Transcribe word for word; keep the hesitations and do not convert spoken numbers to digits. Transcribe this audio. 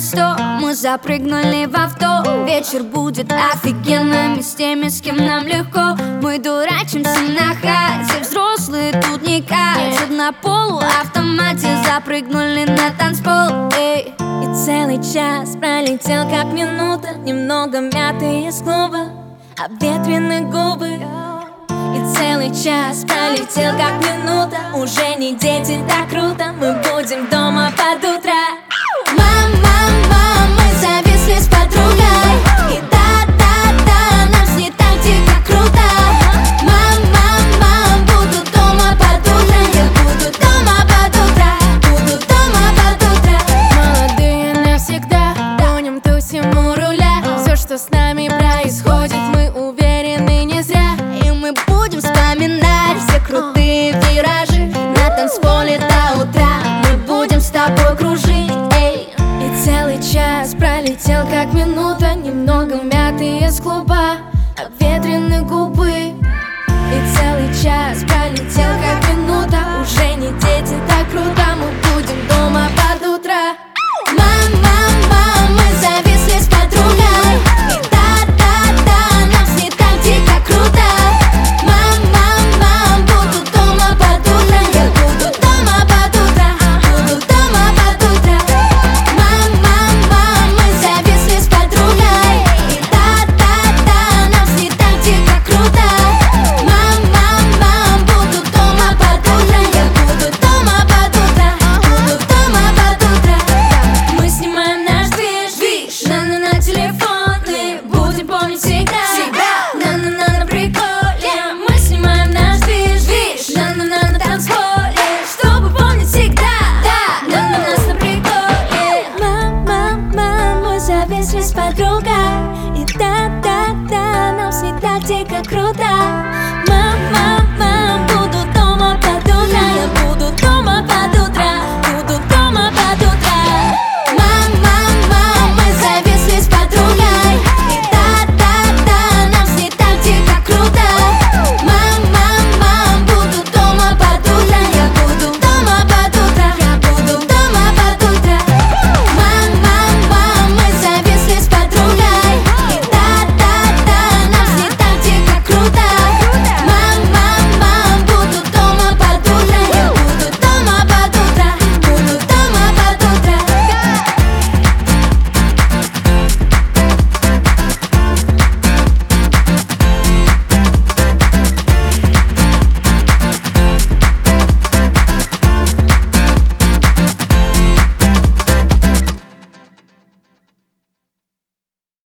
сто. Мы запрыгнули в авто. Вечер будет офигенным, и с теми, с кем нам легко. Мы дурачимся на хате, взрослые тут не катят. На полуавтомате запрыгнули на танцпол. Эй. И целый час пролетел как минута. Немного мяты из клуба, обветренные губы. И целый час пролетел как минута. Уже не дети, так круто. Мы будем дома под утро. Мам, мам, мам, мы зависли с подругой. И да-да-да, нам с ней так дико круто. Мам, мам, мам, буду дома под утро. Я буду дома под утро. Буду дома под утро. Молодые навсегда, гоним, тусим у руля. Все, что с нами происходит, мы уверены не зря. И мы будем вспоминать все крутые виражи на танцполе до утра. Мы будем с тобой кружить. Эй. И целый час пролетел как минута. Немного мяты из клуба, обветренные губы. И целый час пролетел как минута. Уже не дети, так круто. Мы будем дома под утро. Мам, мам, мам, мы зависли с подругой. И да-да-да, нам с ней так дико круто. Мам, мам, мам, буду дома под утро. Я буду дома под утро. Буду дома под утро. Мам, мам, мам, мы зависли с подругой. И да-да-да, нам с ней так дико круто. Мам, мам, мам, буду дома под утро. Я буду дома под утро. Буду дома под утро. Мы снимаем наш движ, движ. На-на на телефоны, будем помнить всегда. На-на-на на приколе. Мы снимаем наш движ, движ. На-на-на на танцполе, чтобы помнить всегда. На-на нас на приколе. Мам, мам, мам, мы зависли с подругой. И да-да-да, нам с ней так дико круто. Мам,